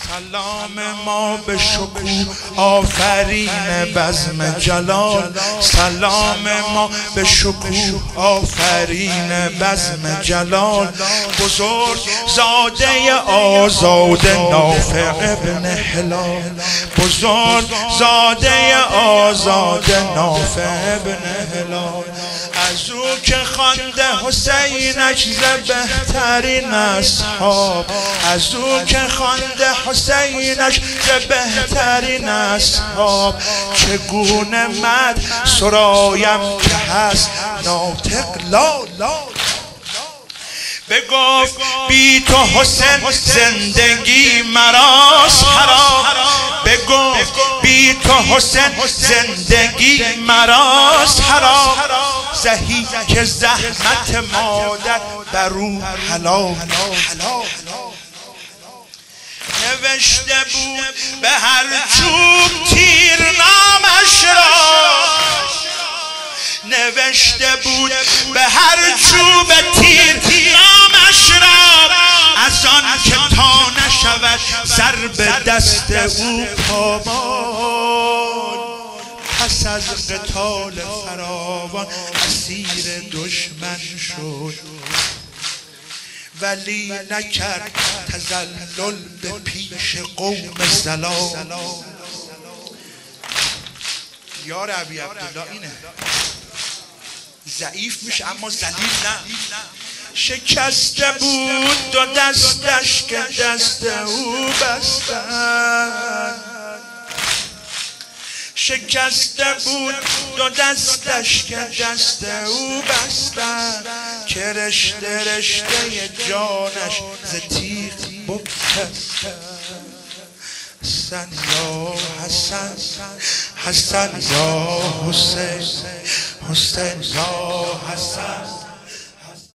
سلام ما به شکوه آفرین بزم جلال، سلام ما به شکوه آفرین بزم جلال. بزرگ زاده آزاد نافع ابن هلال، بزرگ زاده آزاد نافع ابن هلال. از او که خوانده حسینش ز بهترین اصحاب، از او که خوانده حسینش ز بهترین اصحاب. چگونه مد سرایم که هست ناطق لا لا. بگفت بی تو حسین زندگی مراست حرام، بگفت بی تو حسین زندگی مراست حرام. زهی که زحمت مادر بر او حلال. نوشته بود به هر چوب تیر نامش را، نوشته بود به هر چوب تیر نامش را. از آن که تا نشود سر به دست او پامال. پس از قتال فراوان اسیر دشمن شد، ولی نکرد تذلل به پیش قوم زلال. یار ابی عبدالله اینه، ضعیف میشه اما ذلیل نه. شکسته بود دو دستش که دست او بستن، شکسته بود دو دستش که دست او بستن. که رشته رشته جانش ز تیغ بگسستن. حسن یا حسن، حسن یا حسین، حسین یا حسن.